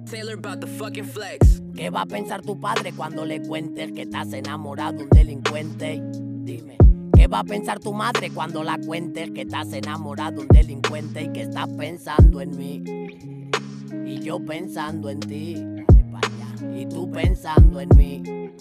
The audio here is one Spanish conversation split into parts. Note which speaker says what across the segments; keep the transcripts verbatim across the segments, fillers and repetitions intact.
Speaker 1: Taylor about the fucking flex.
Speaker 2: ¿Qué va a pensar tu padre cuando le cuentes que estás enamorado de un delincuente? Dime. ¿Qué va a pensar tu madre cuando la cuentes que estás enamorado de un delincuente y que estás pensando en mí? Y yo pensando en ti. Dale pa' allá. Y tú pensando en mí.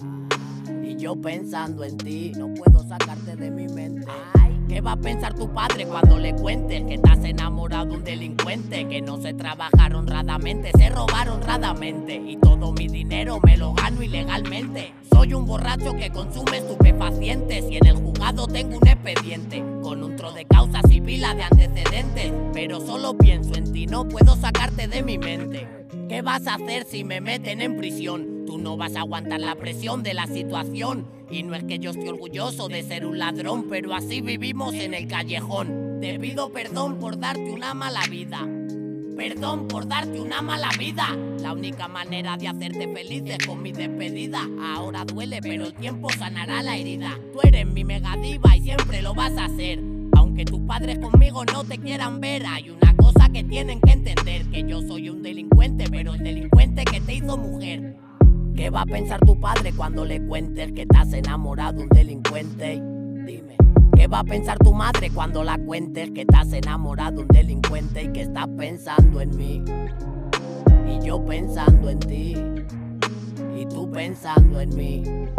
Speaker 2: Y yo pensando en ti. No puedo sacarte de mi mente. ¿Qué va a pensar tu padre cuando le cuentes que estás enamorado de un delincuente? Que no se trabaja honradamente, se robaron honradamente y todo mi dinero me lo gano ilegalmente. Soy un borracho que consume estupefacientes y en el juzgado tengo un expediente con un tro de causas y pila de antecedentes, pero solo pienso en ti, no puedo sacarte de mi mente. ¿Qué vas a hacer si me meten en prisión? Tú no vas a aguantar la presión de la situación. Y no es que yo esté orgulloso de ser un ladrón, pero así vivimos en el callejón. Te pido perdón por darte una mala vida. Perdón por darte una mala vida. La única manera de hacerte feliz es con mi despedida. Ahora duele, pero el tiempo sanará la herida. Tú eres mi mega diva y siempre lo vas a hacer. Aunque tus padres conmigo no te quieran ver, hay una cosa que tienen que entender: que yo soy un delincuente, pero el delincuente que te hizo mujer. ¿Qué va a pensar tu padre cuando le cuentes que estás enamorado de un delincuente? Dime. ¿Qué va a pensar tu madre cuando la cuentes que estás enamorado de un delincuente y que estás pensando en mí? Y yo pensando en ti. Y tú pensando en mí.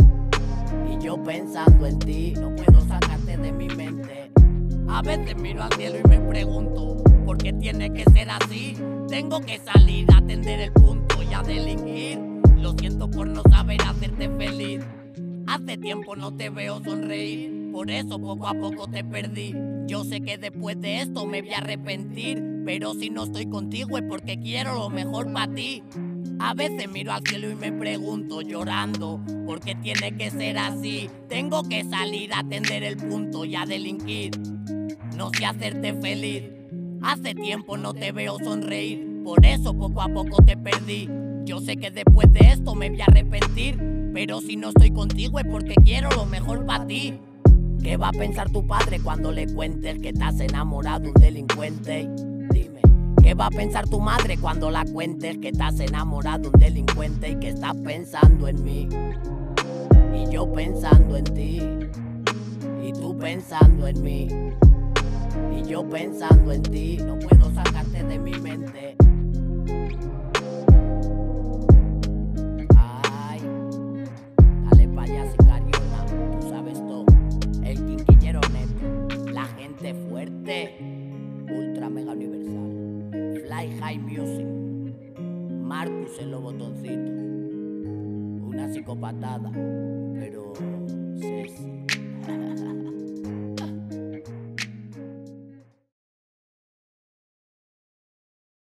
Speaker 2: Y yo pensando en ti. No puedo sacarte de mi mente. A veces miro al cielo y me pregunto: ¿por qué tiene que ser así? Tengo que salir a atender el punto y a delinquir. Lo siento por no saber hacerte feliz. Hace tiempo no te veo sonreír, por eso poco a poco te perdí. Yo sé que después de esto me voy a arrepentir, pero si no estoy contigo es porque quiero lo mejor para ti. A veces miro al cielo y me pregunto llorando: ¿por qué tiene que ser así? Tengo que salir a atender el punto y a delinquir. No sé hacerte feliz. Hace tiempo no te veo sonreír, por eso poco a poco te perdí. Yo sé que después de esto me voy a arrepentir, pero si no estoy contigo es porque quiero lo mejor para ti. ¿Qué va a pensar tu padre cuando le cuentes que estás enamorado de un delincuente? Dime. ¿Qué va a pensar tu madre cuando la cuentes que estás enamorado de un delincuente y que estás pensando en mí? Y yo pensando en ti. Y tú pensando en mí. Y yo pensando en ti. No puedo sacarte de mi mente. Fuerte, ultra mega universal, Fly High Music, Marcus en los botoncitos, una psicopatada, pero sexy.